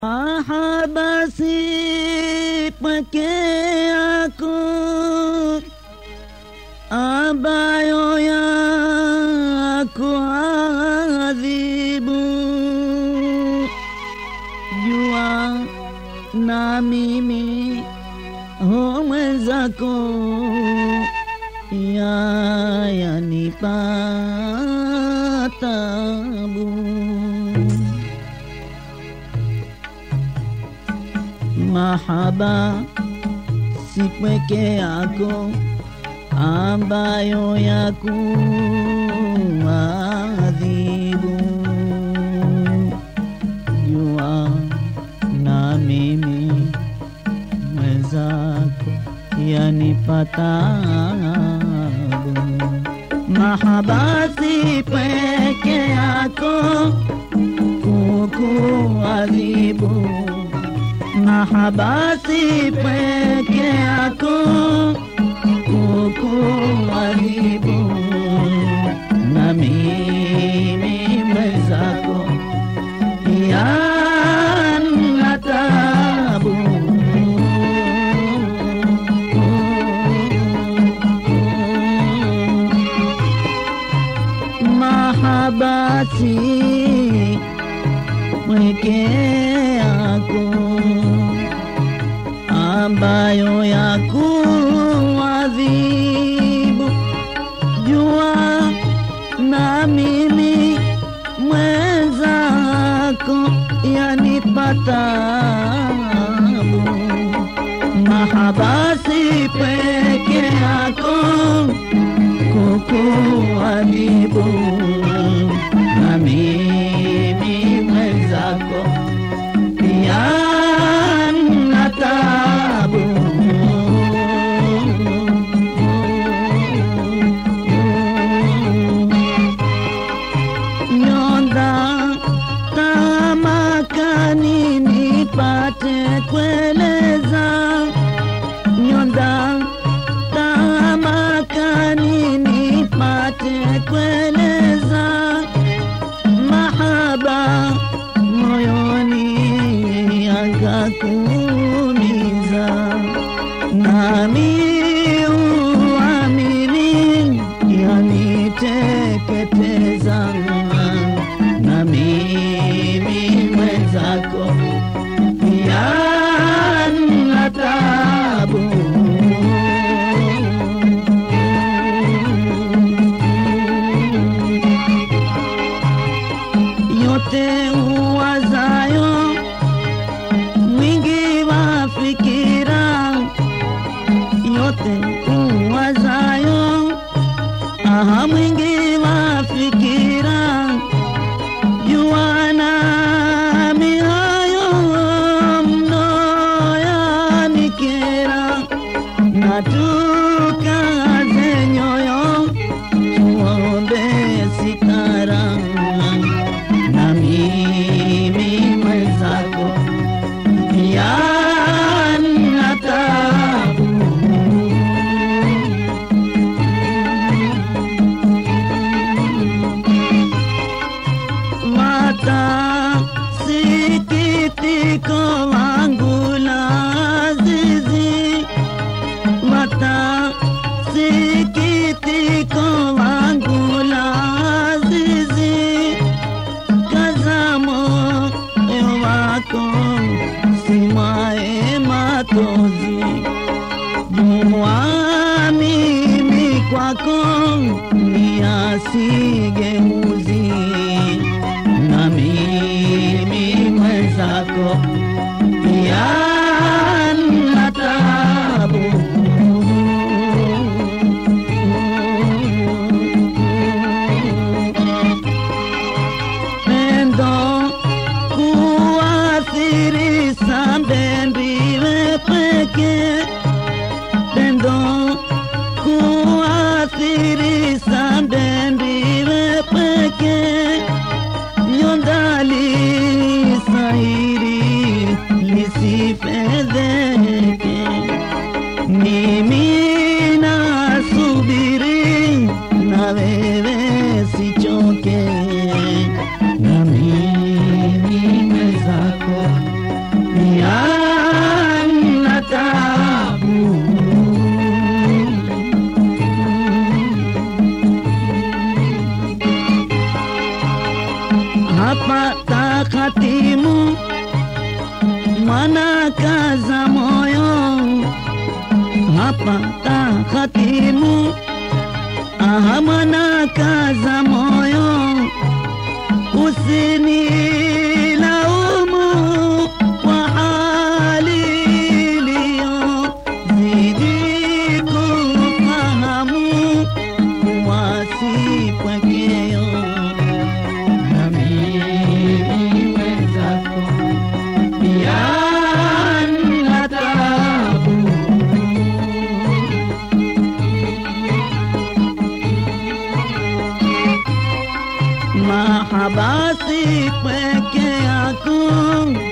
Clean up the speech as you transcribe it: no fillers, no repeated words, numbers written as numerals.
Mahabasi peke aku ambayo ya aku adhibu, jua na mimi mwenzako yanipa tabu. Mahaba si peke yako ambayo yakuadhibu, jua na mimi mwenzako yanipa tabu. Mahaba si peke yako kukuadhibu, mahaba si peke yako kukuadhibu, na mimi mwenzako yana tabu. Mahaba si peke yako ambayo yakuadhibu, jua na mimi mwenzako yanipa tabu. Mahaba si peke yako kukuadhibu, na mimi mwenzako yana tabu. Nyonda tamakani nipate kueleza, nyonda tamakani nipate kueleza, mahaba moyoni yakakuumiza, nami uamini yaniteketeza, na mimi mwenzako yana tabu. Yote uwazayo mwingi wa fikira, yote uwazayo mwingi wa fikira, jua nami hayo mno yanikera, na tukaze nyoyo tuombe sikara, na mimi mwenzako yana tabu. Mata sikitiko wangu la azizi, mata sikitiko wangu la azizi, kazamo wako simae matozi, jua mimi kwako niasigeuzi, na mimi mwenzako yana tabu. Pendo kuathiri sambembiwe peke, pendo kuathiri sambembiwe peke, nyondali sairi lisif mana kaza moyo hapa tahatimu, mana kaza moyo usinilaumu kwa hali iliyozidi kufahamu wasipwekeo nami wenzako pia nina taabu. Mahaba si peke yako